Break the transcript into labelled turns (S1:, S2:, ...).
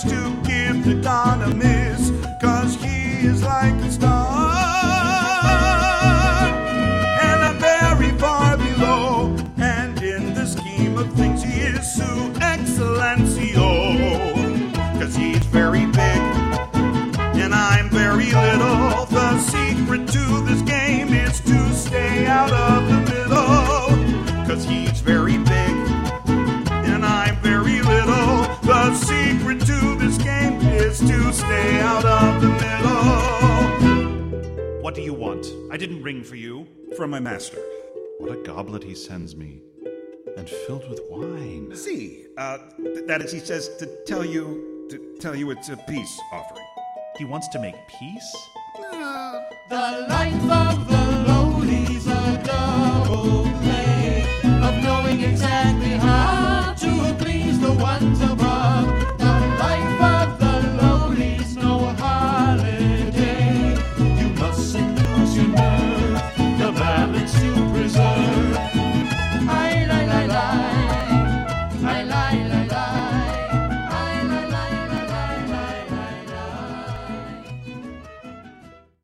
S1: to give the Don a miss, 'cause he is like a star, and I'm very far below, and in the scheme of things he is su excellencio, 'cause he's very big and I'm very little. The secret to this game is to stay out of the middle, 'cause he's very big and I'm very little. The secret to this game is to stay out of the middle.
S2: What do you want? I didn't ring for you.
S1: From my master.
S3: What a goblet he sends me, and filled with wine.
S1: See, that is, he says to tell you it's a peace offering.
S2: He wants to make peace?
S4: The life of